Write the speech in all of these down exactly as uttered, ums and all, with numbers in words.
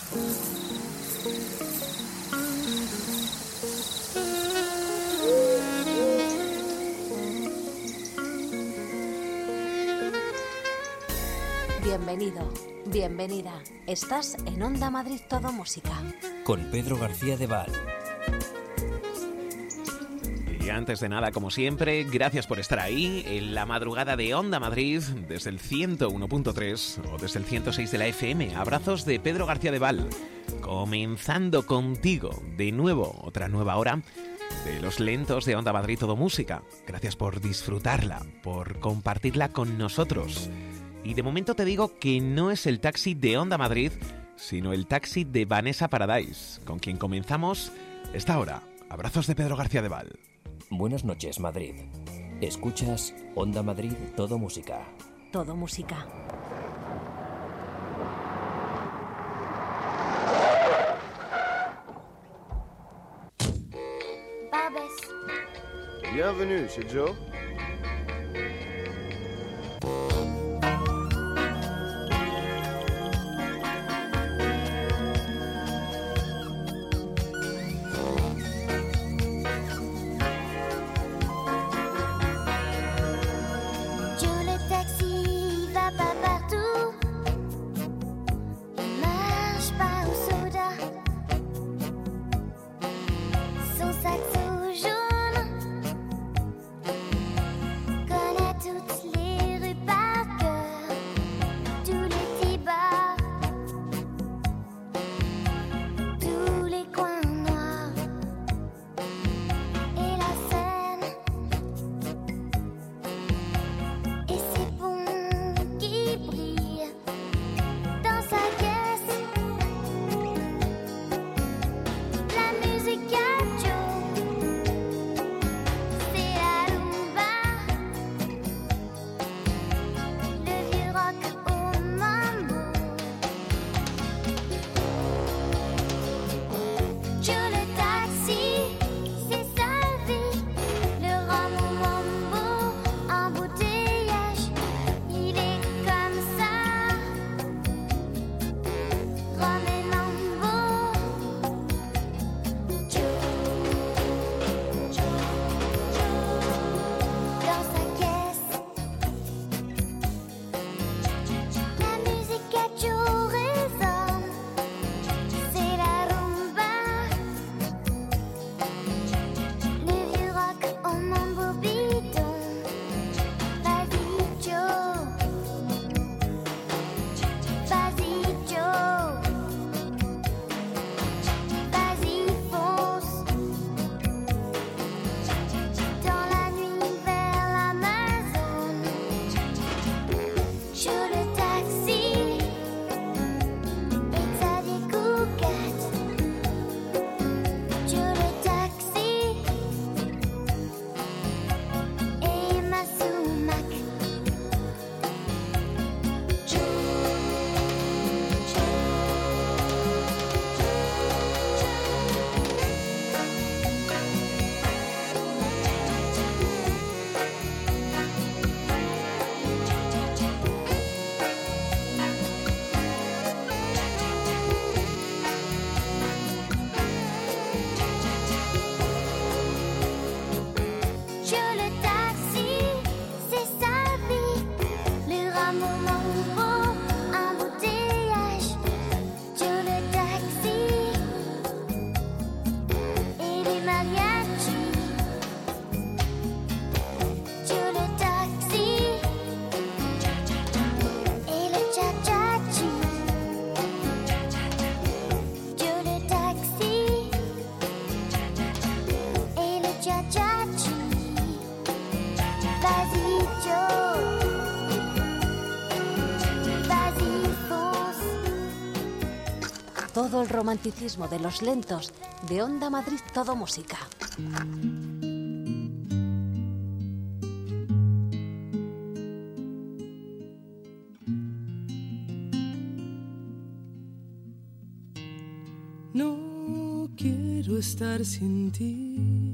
Bienvenido, bienvenida. Estás en Onda Madrid Todo Música. Con Pedro García de Val. Y antes de nada, como siempre, gracias por estar ahí en la madrugada de Onda Madrid, desde el ciento uno punto tres o desde el ciento seis de la F M. Abrazos de Pedro García de Val. Comenzando contigo de nuevo, otra nueva hora de los lentos de Onda Madrid Todo Música. Gracias por disfrutarla, por compartirla con nosotros. Y de momento te digo que no es el taxi de Onda Madrid, sino el taxi de Vanessa Paradise, con quien comenzamos esta hora. Abrazos de Pedro García de Val. Buenas noches, Madrid. Escuchas Onda Madrid Todo Música. Todo Música. Barbès. Bienvenue chez Joe. Todo el romanticismo de los lentos de Onda Madrid Todo Música. No quiero estar sin ti.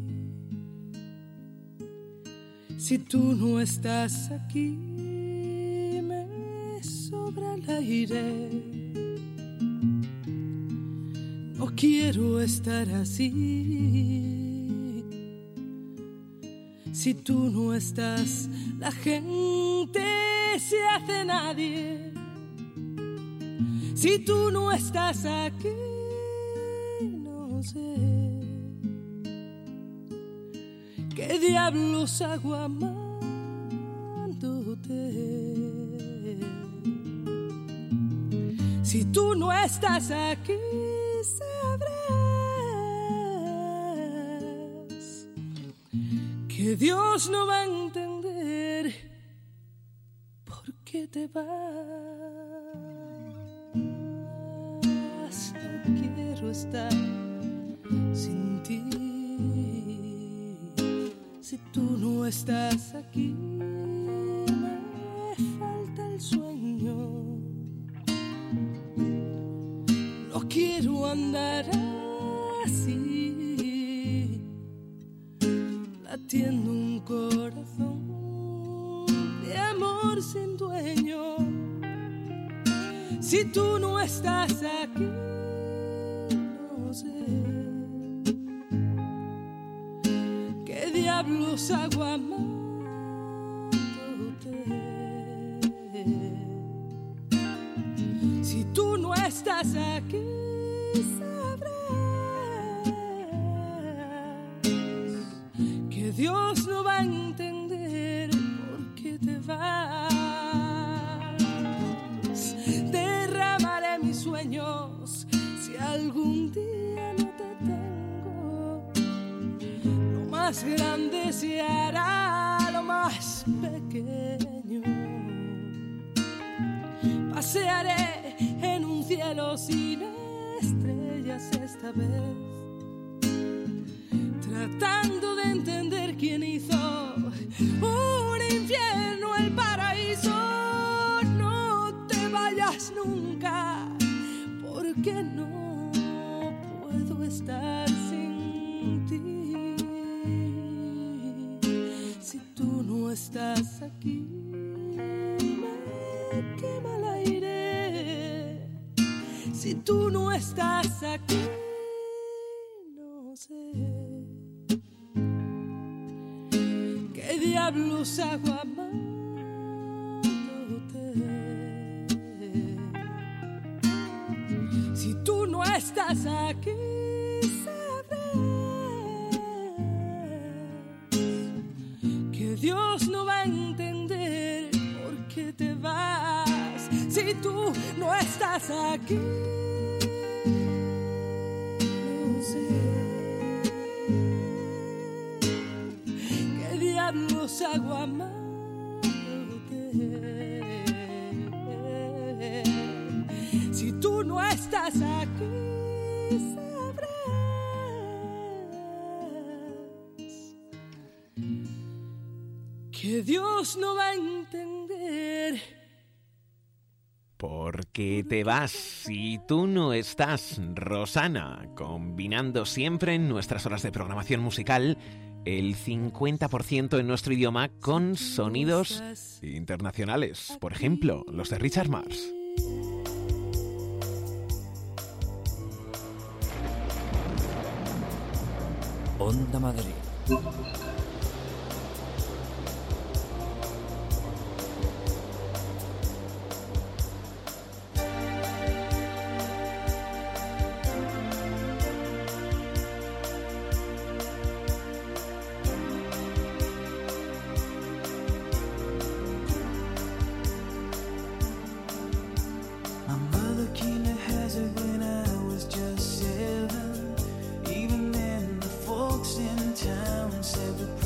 Si tú no estás aquí, me sobra el aire. No quiero estar así. Si tú no estás, la gente se hace nadie. Si tú no estás aquí, no sé qué diablos hago amándote. Si tú no estás aquí, sabrás que Dios no va a entender por qué te vas. No quiero estar sin ti. Si tú no estás aquí, me falta el sueño. No quiero andar así, latiendo un corazón de amor sin dueño. Si tú no estás aquí, no sé qué diablos hago amándote. Si tú no estás aquí, sabrás que Dios no va a entender por qué te vas. Derramaré mis sueños si algún día no te tengo. Lo más grande se hará lo más pequeño. Pasearé en un cielo sin estrellas esta vez, tratando de entender quién hizo un infierno el paraíso. No te vayas nunca, porque no puedo estar sin ti. Si tú no estás aquí, me quema el aire. Si tú no estás aquí, no sé qué diablos hago amándote. Si tú no estás aquí, sabrás que Dios no va a entender por qué te vas. Si tú no estás aquí, no sé qué diablos hago amándote. Si tú no estás aquí, sabrás que Dios no va a entender ¿por qué te vas si tú no estás? Rosana, combinando siempre en nuestras horas de programación musical el cincuenta por ciento en nuestro idioma con sonidos internacionales, por ejemplo, los de Richard Marx. Onda Madrid. Town said the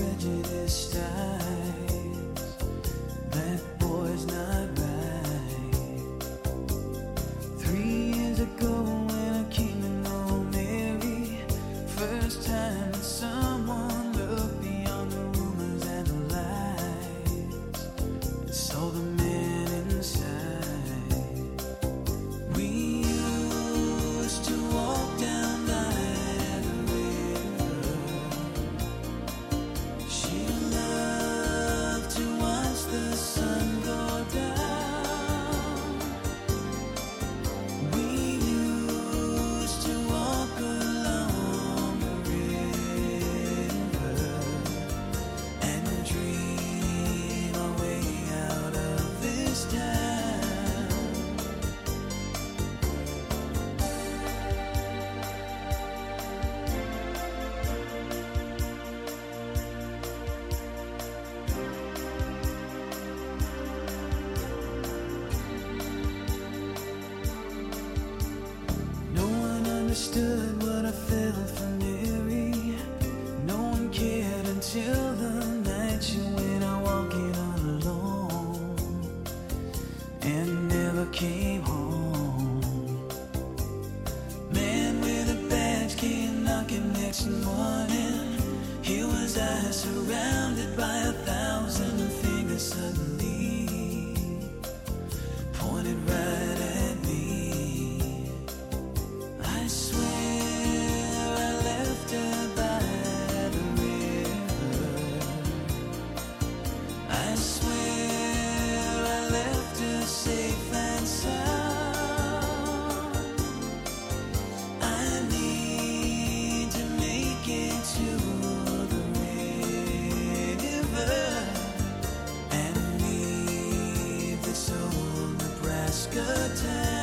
understood what I felt for Mary. No one cared until the night she went out walking alone and never came home. Man with a badge came knocking next morning. Here was I surrounded by a thousand fingers suddenly pointed right at me. I swear I left her by the river. I swear I left her safe and sound. I need to make it to the river and leave this old Nebraska town.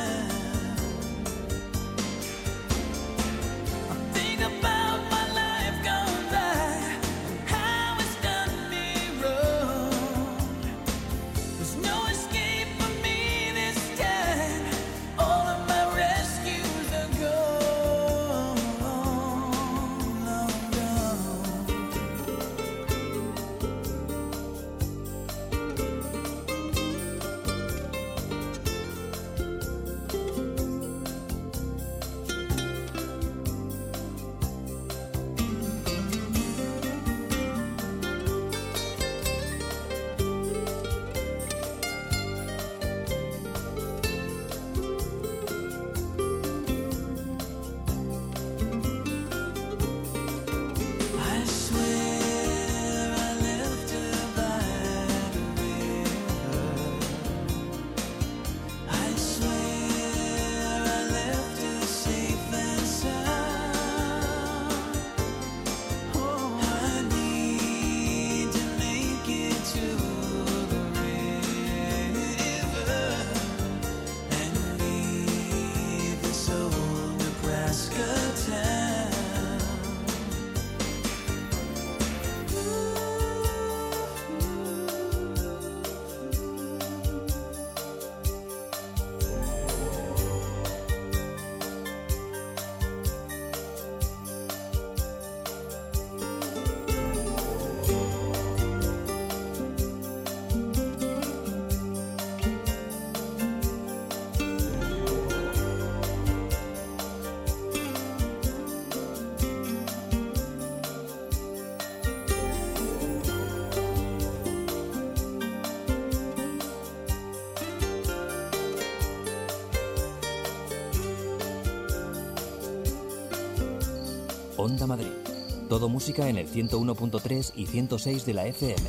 Onda Madrid. Todo música en el ciento uno punto tres y ciento seis de la F M.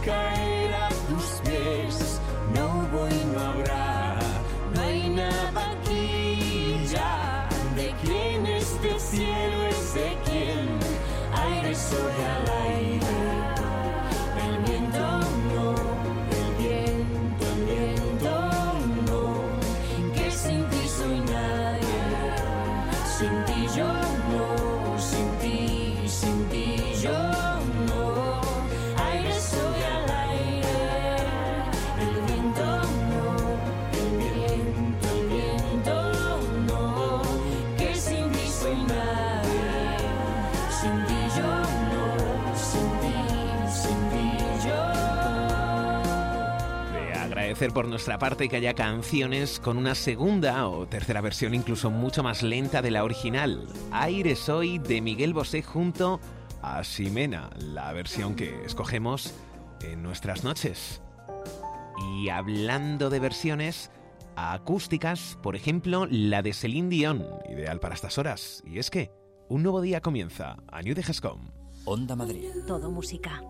caer a tus pies. No hubo y no habrá, no hay nada aquí ya. De quién este cielo es de quién, aire soy al aire. El viento no, el viento, el viento no, que sin ti soy nadie, sin ti yo no, sin ti, sin ti yo no, aire soy al aire, el viento no, el viento, el viento no, que sin ti soy nadie, sin ti yo no, sin ti, sin ti yo. De agradecer por nuestra parte que haya canciones con una segunda o tercera versión incluso mucho más lenta de la original. Aire Soy de Miguel Bosé junto a Ximena, la versión que escogemos en nuestras noches. Y hablando de versiones acústicas, por ejemplo, la de Celine Dion, ideal para estas horas. Y es que un nuevo día comienza. A New de Gascom. Onda Madrid. Todo música.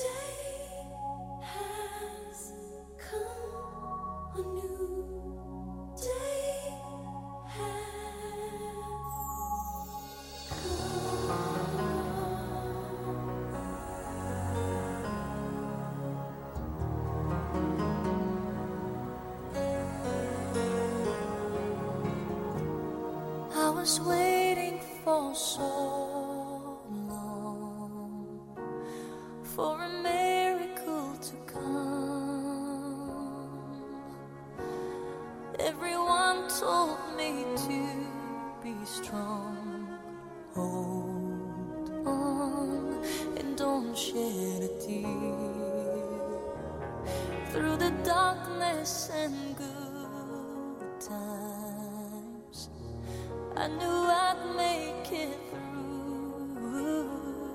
I was waiting for so long for a miracle to come. Everyone told me to be strong. Hold on and don't shed a tear. Through the darkness and good times, I knew I'd make it through,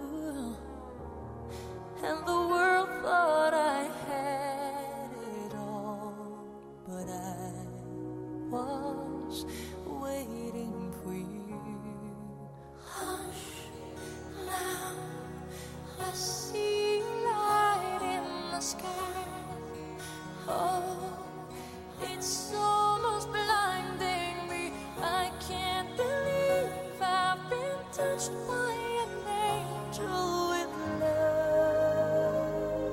and the world thought I had it all, but I was waiting for you. Hush, now I see light in the sky. Oh, it's almost blinding me. I can't believe I've been touched by an angel with love.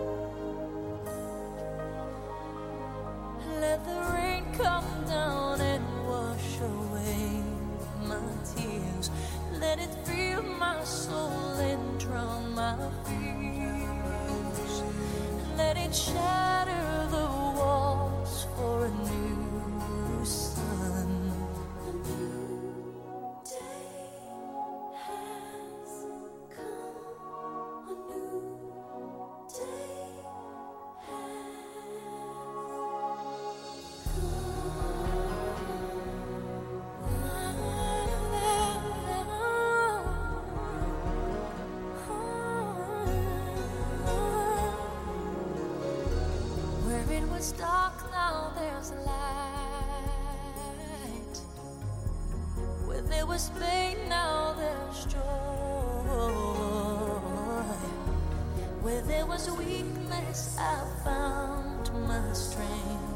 Let the rain come down and wash away my tears. Let it fill my soul and drown my fears. Let it shatter the walls for a new sun. A new day has come. A new day Where it was dark, now there's light. Where there was pain, now there's joy. Where there was weakness, I found my strength.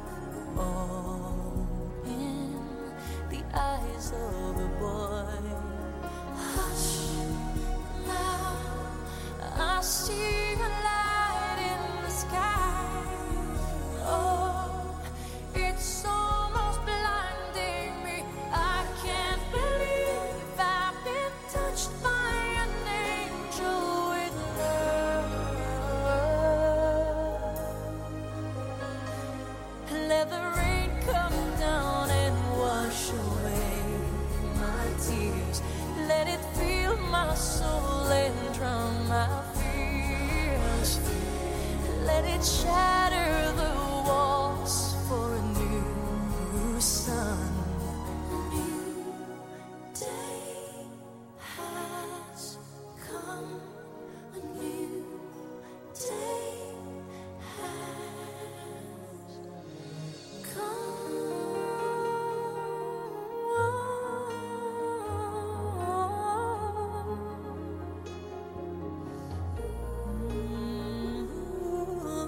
All in the eyes of a boy. Hush, now I see a light in the sky. Oh, it's almost blinding me. I can't believe I've been touched by an angel with love. Let the rain come down and wash away my tears. Let it fill my soul and drown my fears. Let it shatter the walls for a new sun. A new day has come. A new day has come. Ooh.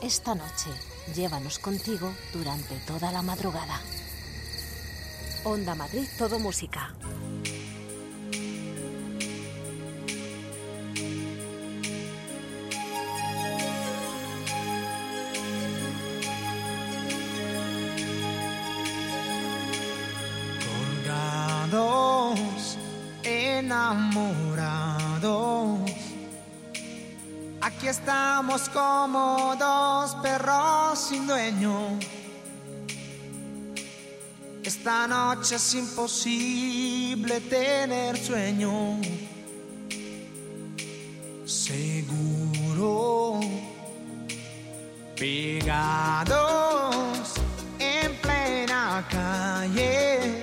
esta noche, llévanos contigo durante toda la madrugada. Onda Madrid, todo música. Colgados, enamorados, aquí estamos como dos perros sin dueño. Esta noche es imposible tener sueño. Seguro, pegados en plena calle,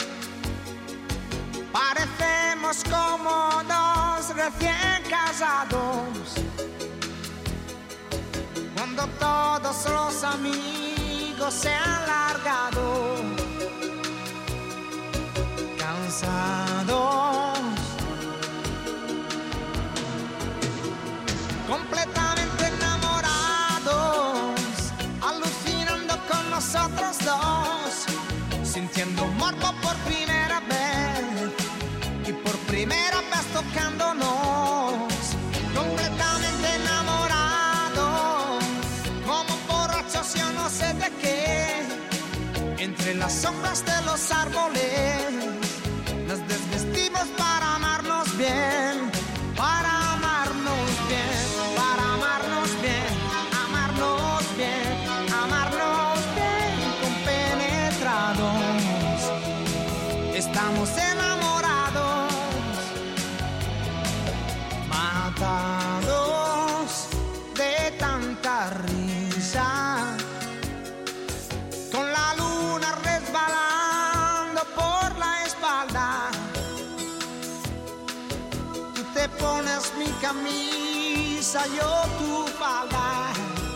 parecemos como dos recién casados. Cuando todos los amigos se han largado, cansados, completamente enamorados, alucinando con nosotros dos, sintiendo morbo por primera vez y por primera vez tocándonos, completamente enamorados, como borrachos yo no sé de qué, entre las sombras de los árboles nos desvestimos para amarnos bien, para amarnos bien, para amarnos bien, amarnos bien, amarnos bien, compenetrados, estamos enamorados, matados de tanta risa, con la luna resbalando por la espalda. Tú te pones mi camisa, yo tu falda.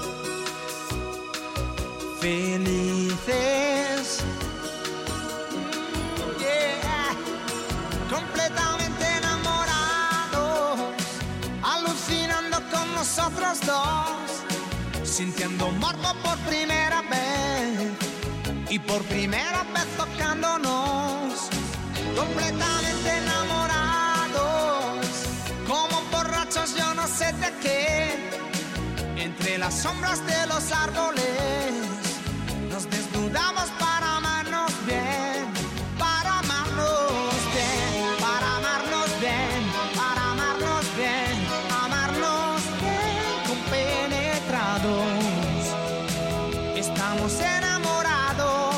Felices, yeah, completamente enamorados, alucinando con nosotros dos, sintiendo morbo por primera vez y por primera vez tocándonos, completamente enamorados, como borrachos yo no sé de qué, entre las sombras de los árboles nos desnudamos para amarnos bien, para amarnos bien, para amarnos bien, para amarnos bien, amarnos bien, compenetrados, estamos enamorados.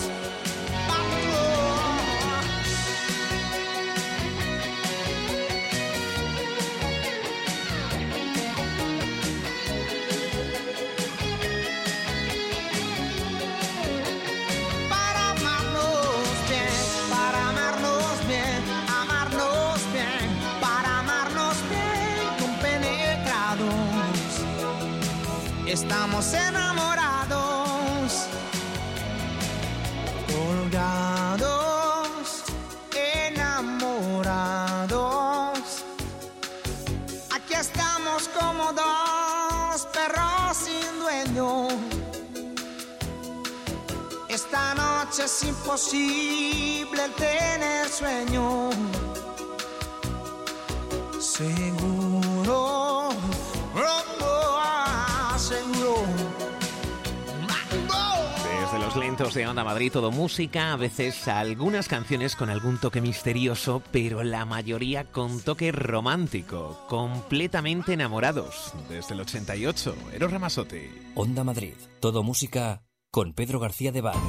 Estamos enamorados, colgados, enamorados. Aquí estamos como dos perros sin dueño. Esta noche es imposible el tener sueño. Seguro, desde los lentos de Onda Madrid, todo música, a veces algunas canciones con algún toque misterioso, pero la mayoría con toque romántico, completamente enamorados. Desde el ochenta y ocho, Eros Ramazzotti. Onda Madrid, todo música con Pedro García de Val.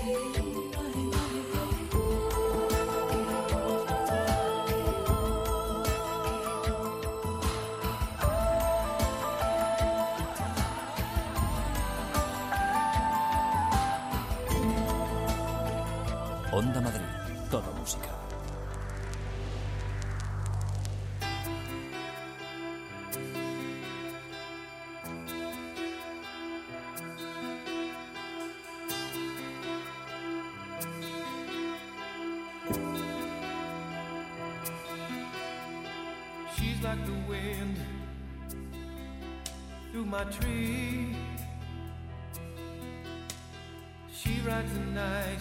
Onda Madrid, todo música. She's like the wind through my tree. She rides the night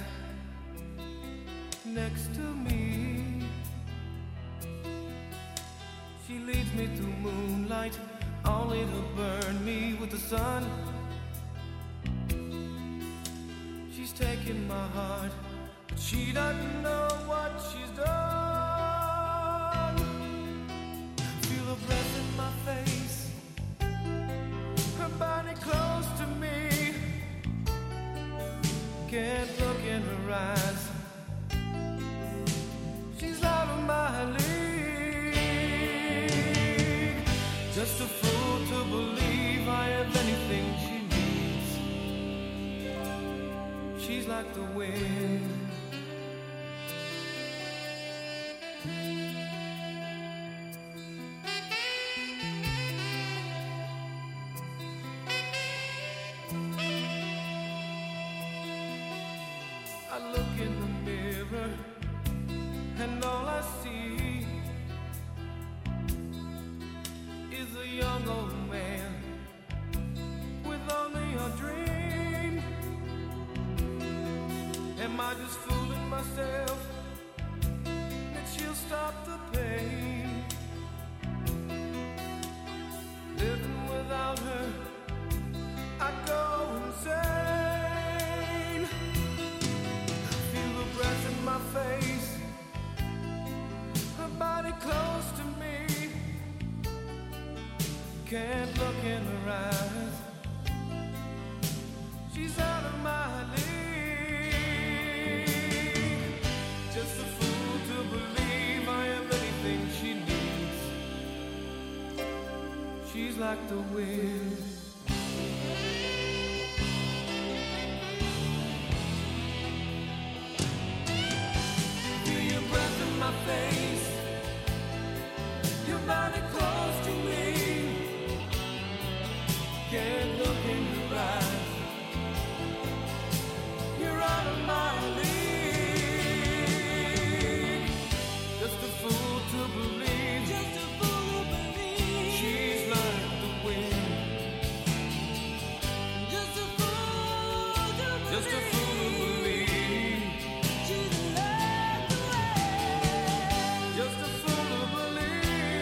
next to me. She leads me through moonlight, only to burn me with the sun. She's taking my heart, but she doesn't know what she's done. Feel her breath in my face, her body close to me. Can't look in her eyes, out of my league. Just a fool to believe I have anything she needs. She's like the wind. I look in the mirror and all I see is a young old man with only a dream. Am I just fooling myself that she'll stop the pain? Living without her, I go insane. Feel the breath in my face, body close to me. Can't look in her eyes, she's out of my league. Just a fool to believe I am anything she needs. She's like the wind. Feel your breath in my face, your body close to me. Can't look in your eyes, you're out of my league. Just a fool to believe, just a fool to believe. She's like the wind. Just a fool to believe, just a fool to believe. She's like the wind. Just a fool to believe.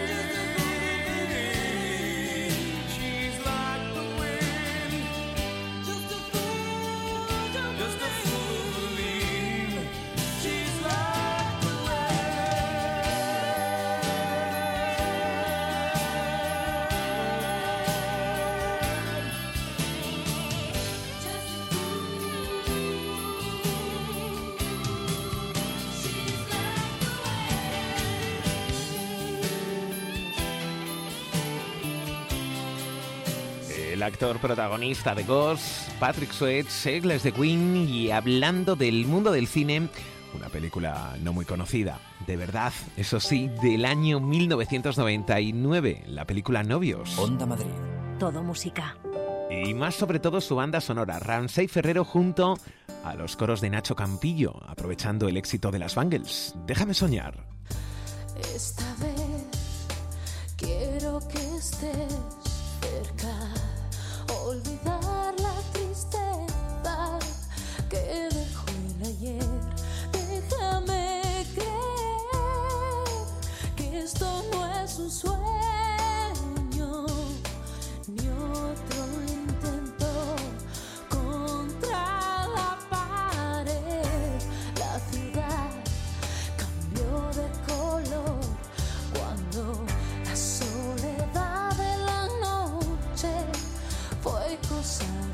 El actor protagonista de Ghost, Patrick Swayze, Segles de Queen, y hablando del mundo del cine, una película no muy conocida, de verdad, eso sí, del año mil novecientos noventa y nueve, la película Novios. Onda Madrid. Todo música. Y más sobre todo su banda sonora, Ramsey Ferrero junto a los coros de Nacho Campillo, aprovechando el éxito de las Bangles. Déjame soñar. Esta vez quiero que estés cerca, olvidar la tristeza que dejó el ayer. Déjame creer que esto no es un sueño ni otro intento contra la pared. La ciudad cambió de color cuando la soledad de la noche fue cosa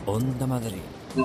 Onda Madrid.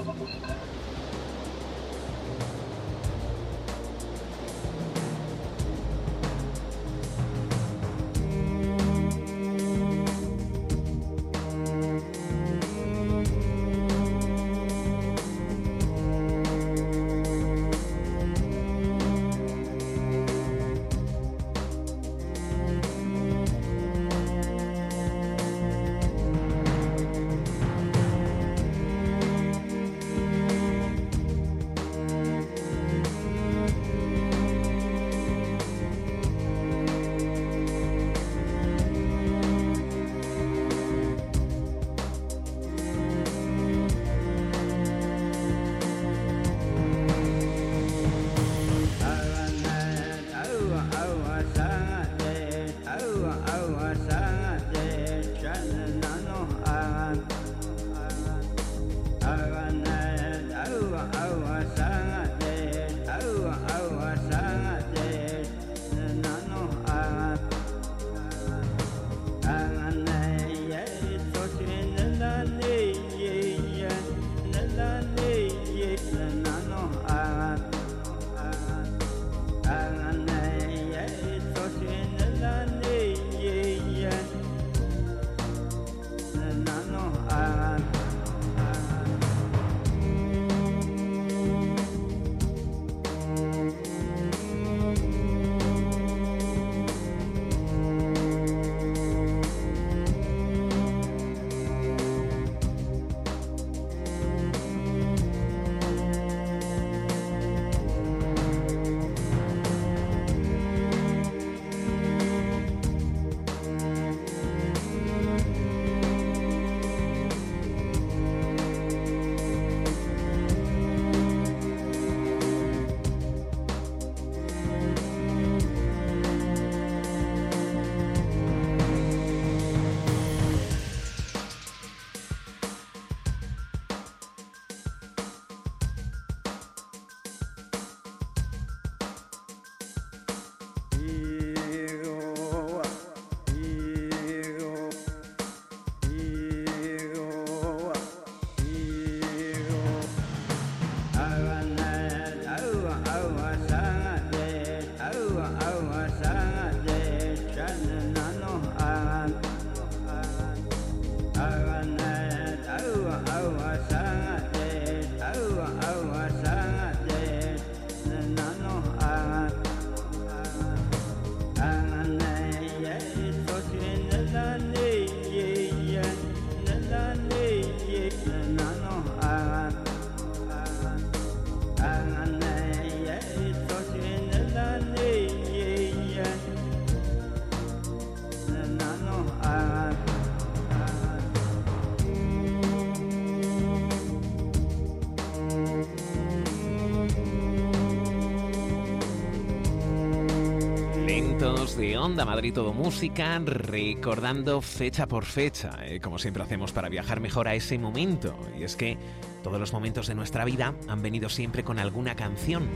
De Onda Madrid Todo Música, recordando fecha por fecha, ¿eh? Como siempre hacemos para viajar mejor a ese momento. Y es que todos los momentos de nuestra vida han venido siempre con alguna canción.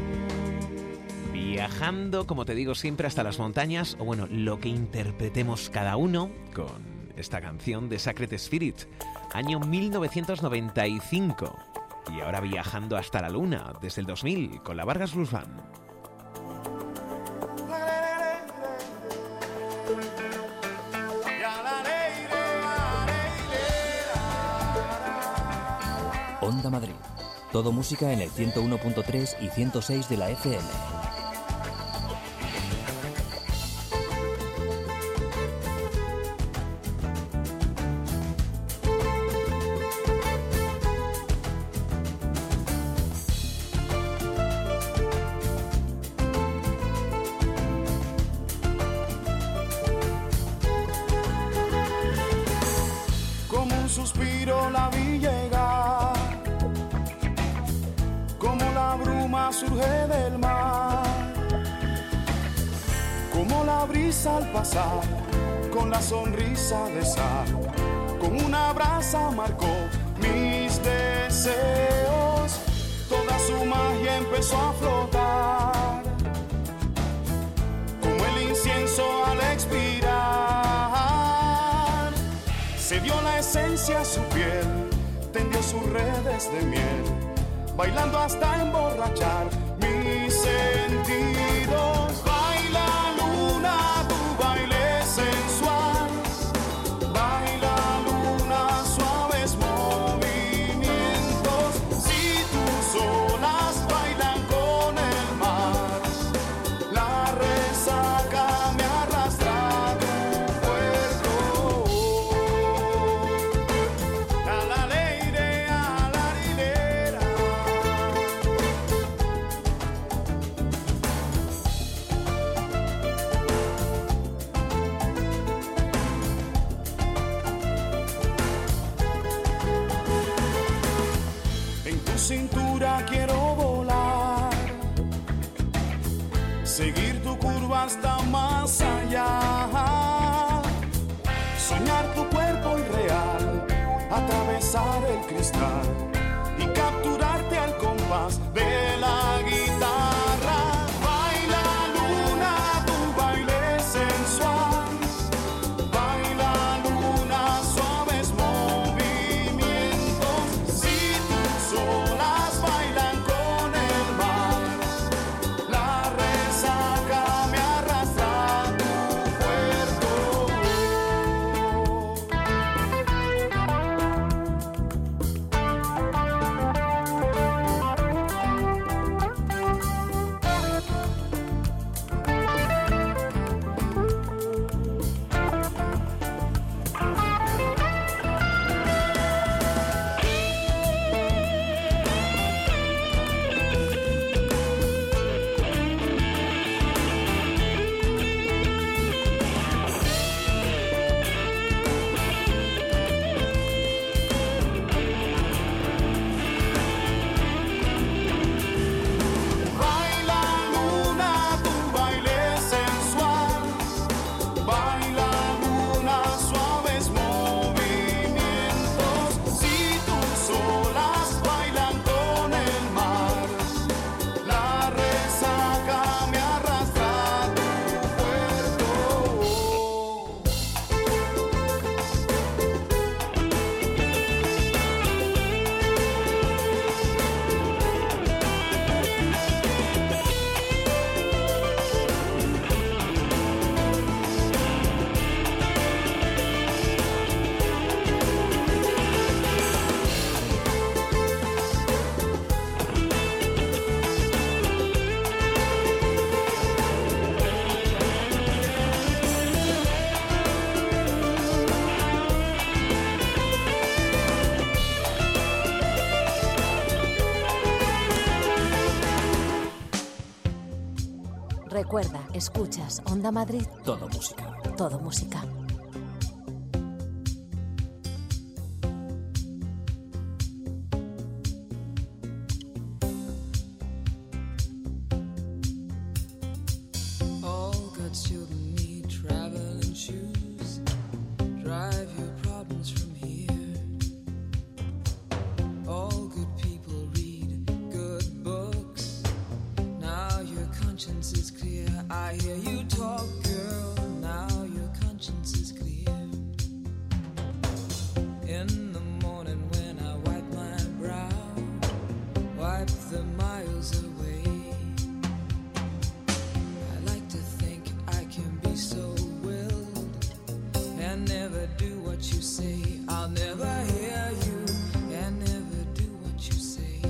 Viajando, como te digo siempre, hasta las montañas, o bueno, lo que interpretemos cada uno con esta canción de Sacred Spirit, año mil novecientos noventa y cinco. Y ahora viajando hasta la luna, desde el dos mil, con la Vargas Blues Band. Onda Madrid. Todo música en el ciento uno punto tres y ciento seis de la F M. Como un suspiro la vi llegar, como la bruma surge del mar, como la brisa al pasar, con la sonrisa de sal, con una brasa marcó mis deseos, toda su magia empezó a flotar, como el incienso al expirar, se dio la esencia a su piel, tendió sus redes de miel, bailando hasta emborrachar mis sentidos. Baila luna, tu baile sensual, baila luna, suaves movimientos. Si tus olas bailan con el mar, la resaca me arrastra a tu puerto. A la leire, a la hilera. En tu cintura quiero volar, seguir tu curva hasta más allá, soñar tu cuerpo irreal, atravesar el cristal y capturarte al compás de la guitarra. Baila luna, tu baile sensual, baila luna, suaves movimientos. Si tus olas bailan con el mar, la resaca me arrastra a tu puerto. Baila luna, tu baile sensual, baila luna, suaves movimientos. Si tus olas bailan con el mar, la resaca me arrastra a tu puerto. Recuerda, escuchas Onda Madrid, Todo música. todo música. All good children need traveling shoes. Drive your problems from here. All good people read good books. Now your conscience is clear. I hear you talk, girl. Now your conscience is clear. In the morning when I wipe my brow, wipe the miles away. I like to think I can be so willed and never do what you say. I'll never hear you and never do what you say.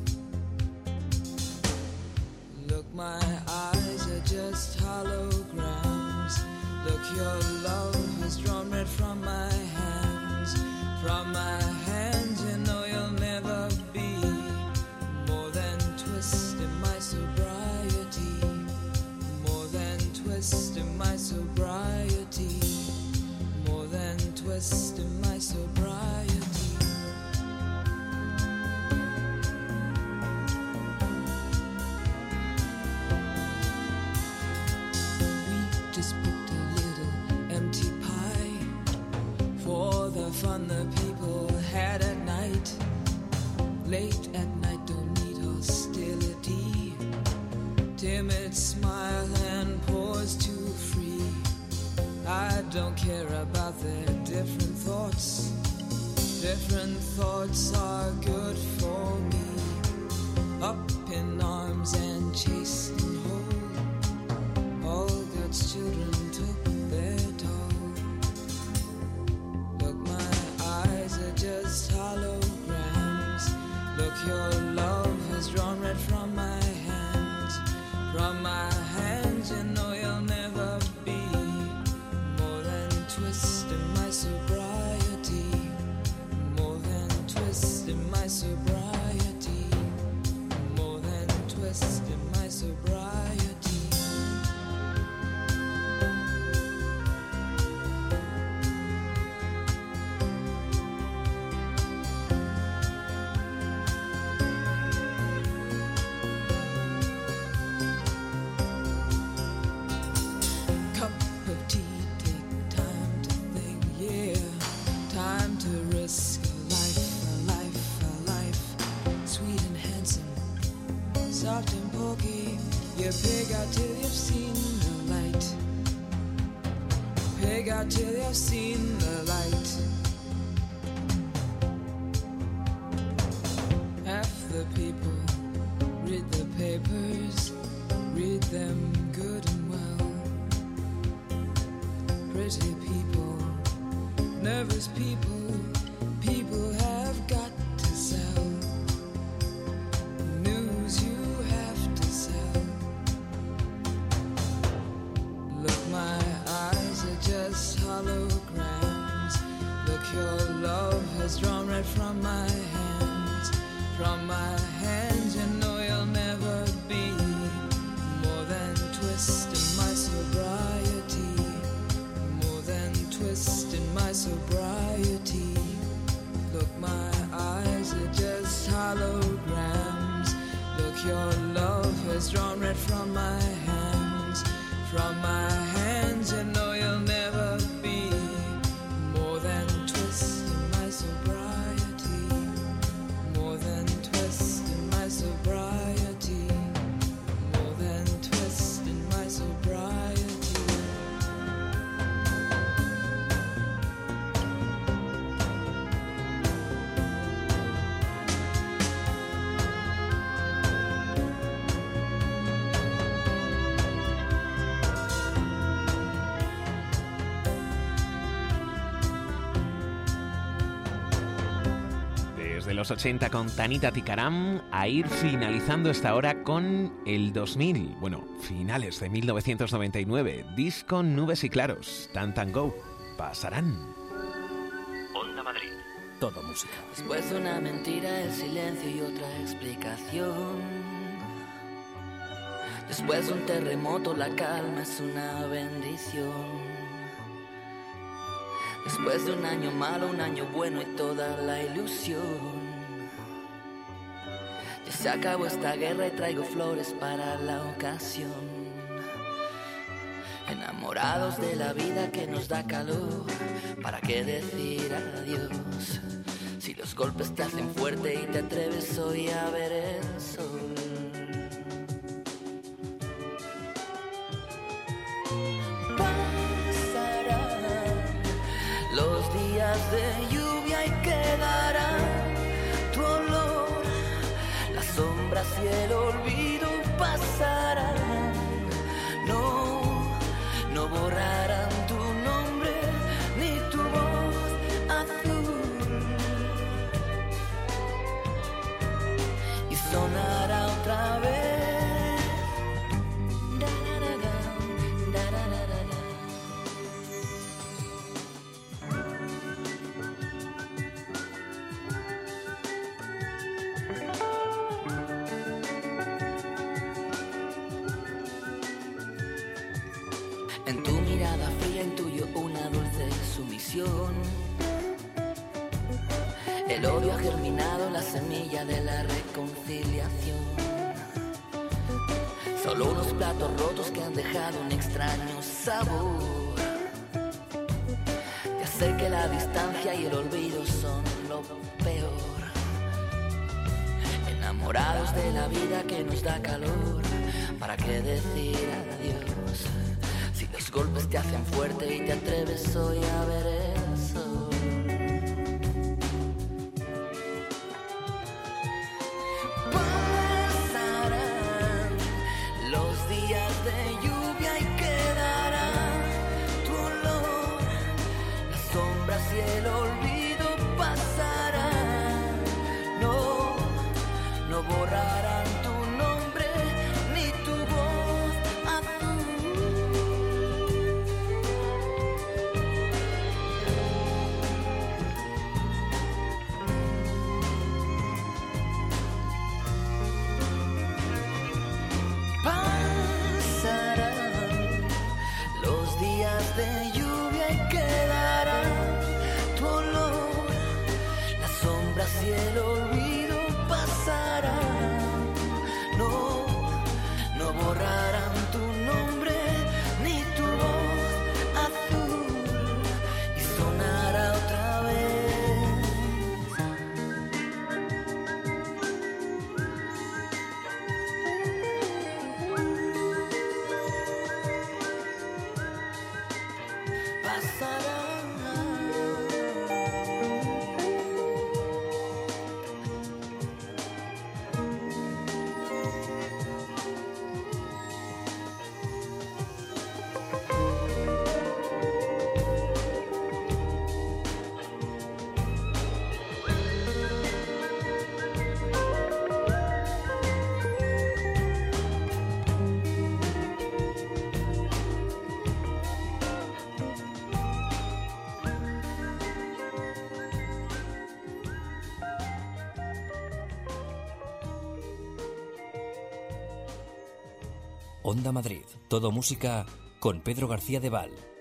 Look, my eyes are just holograms. Look, your love has drawn red from my hands. From my hands, you know you'll never be more than twist in my sobriety. More than twist in my sobriety. More than twist in my sobriety. We just picked a little empty pie for the fun the people had at night. Late at night, don't need hostility. Timid smile and pause too free. I don't care about their different thoughts. Different thoughts are good for me. Up in arms and chased and whole. All God's children took their toll. Look, my eyes are just holograms. Look, your love has drawn red from my hands. From my hands, you know you'll never be more than twist in my sobriety. More than twist in my sobriety. More than twist in my sobriety. Cup of tea, take time to think, yeah. Time to risk a life, a life, a life. Sweet and handsome, soft and pokey. You pig out till you've seen the light. Pig out till you've seen the light. Half the people read the papers, read them good and well. Pretty people, nervous people, people have got to sell. News you have to sell. Look, my eyes are just holograms. Look, your love has drawn red from my hands. From my hands, you know you'll never be more than twist in my sobriety. More than twist in my sobriety. Look, my eyes are just holograms. Look, your love has drawn red from my hands. From my hands, you know you'll never be more than twist in my sobriety. More than twist in my sobriety. More than twist in my sobriety. Desde los ochenta con Tanita Tikaram, a ir finalizando esta hora con el dos mil, bueno, finales de mil novecientos noventa y nueve, disco Nubes y Claros, Tan Tan Go, pasarán. Onda Madrid. Todo música. Después de una mentira, el silencio y otra explicación. Después de un terremoto, la calma es una bendición. Después de un año malo, un año bueno y toda la ilusión. Ya se acabó esta guerra y traigo flores para la ocasión. Enamorados de la vida que nos da calor, ¿para qué decir adiós? Si los golpes te hacen fuerte y te atreves hoy a ver el sol. Los días de lluvia y quedarán tu olor, las sombras y el olvido pasarán. No, no borrarán tu nombre ni tu voz azul. Y sonará otra vez. En tu mirada fría intuyo una dulce sumisión. El odio ha germinado la semilla de la reconciliación. Solo unos platos rotos que han dejado un extraño sabor. Ya sé que la distancia y el olvido son lo peor. Enamorados de la vida que nos da calor, ¿para qué decir adiós? Si los golpes te hacen fuerte y te atreves hoy a ver el sol. de lluvia y quedará tu olor. Las sombras y el olvido pasarán. No, no borrarán tu nombre ni tu voz azul y sonará otra vez. Pasará. Onda Madrid, todo música con Pedro García de Val.